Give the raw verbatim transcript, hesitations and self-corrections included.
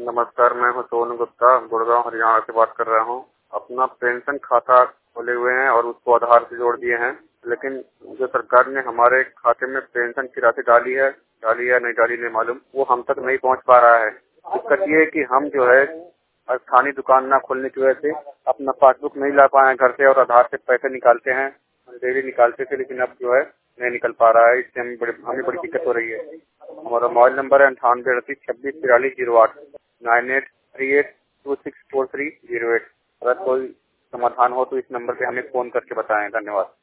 नमस्कार, मैं हूँ सोनू गुप्ता, गुड़गांव हरियाणा से बात कर रहा हूँ। अपना पेंशन खाता खोले हुए हैं और उसको आधार से जोड़ दिए हैं, लेकिन जो सरकार ने हमारे खाते में पेंशन की राशि डाली है डाली है नहीं डाली नहीं मालूम, वो हम तक नहीं पहुँच पा रहा है। दिक्कत ये है कि हम जो है स्थानीय दुकान न खोलने की वजह से अपना पासबुक नहीं ला पाए घर से और आधार से पैसे निकालते हैं, डेली निकालते थे, लेकिन अब जो है नहीं निकल पा रहा है। इससे हमें बड़ी हमें बड़ी दिक्कत हो रही है। हमारा मोबाइल नंबर है अंठानवे अड़तीस छब्बीस तिरालीस जीरो आठ nine eight three eight two six four three zero eight. अगर कोई समाधान हो तो इस नंबर पे हमें फोन करके बताएं। धन्यवाद।